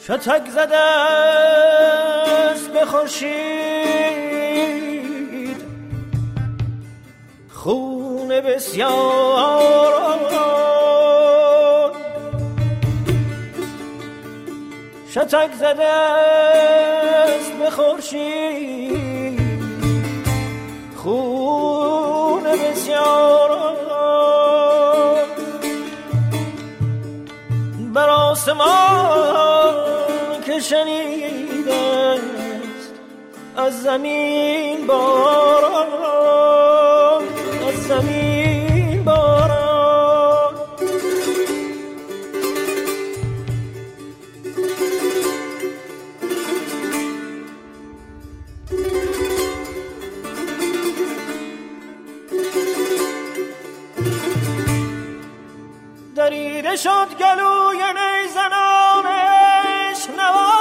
شتک زده است به خورشید خون بسیار، شتک زده است به خورشید خون بسیار، بر آسمان که شنیده است از زمین باران، از زمین باران. دریده شد گلوی نیزنان عشق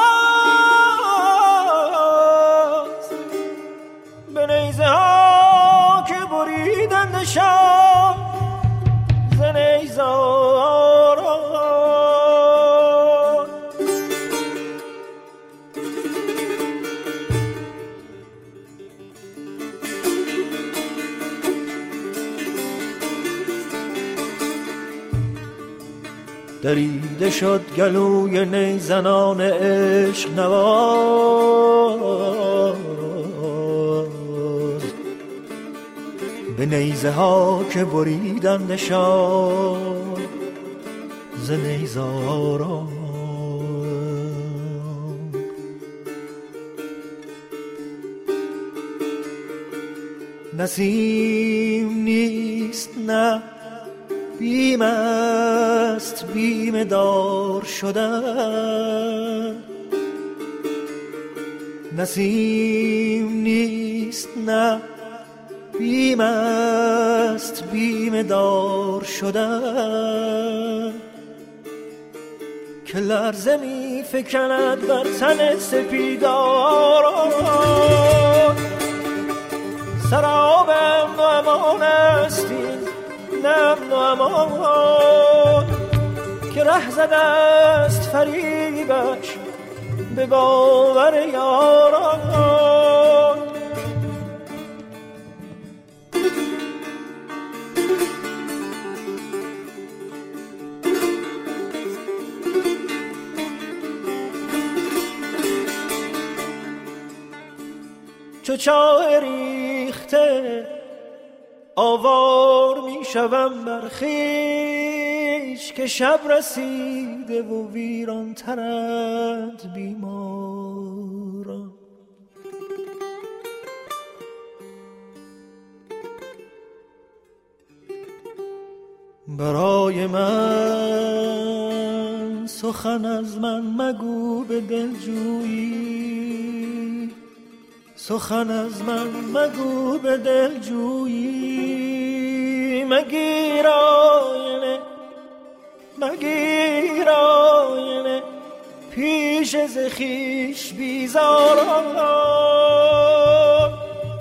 نواز، به نیزه ها که بریدند شاه ز نیزاران. دریده شد گلوی نیزنان عشق نواز، به نیزه ها که بریدندشان ز نیزاران. نسیم نیست نه بیم است بیم دار شدن، نسیم نیست نه بیم است بیم دار شدن، که لرزه می فکند بر تن سپیداران. سراب امن و امان است این، امن و امان که ره زده است فریبش به باور یاران. چو چاه ریخته آوار می شوم بر خویش، که شب رسیده و ویران ترند بیماران. برای من سخن از من مگو به دلجویی، سخن از من مگو به دلجویی. مگیر آینه مگیر آینه پیش ز خویش بیزاران.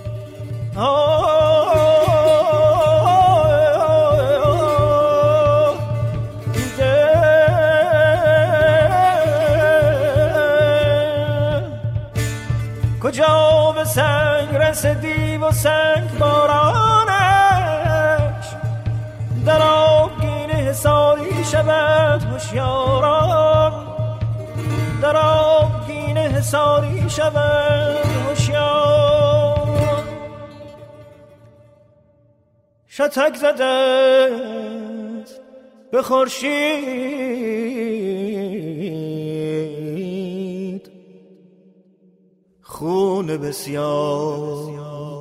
کجا به سنگ رسیدی و سنگ بارانش، در آبگینه حصاری شود هوشیاران، در آبگینه حصاری شود هوشیاران. شتک زده به خورشید خون بسیار،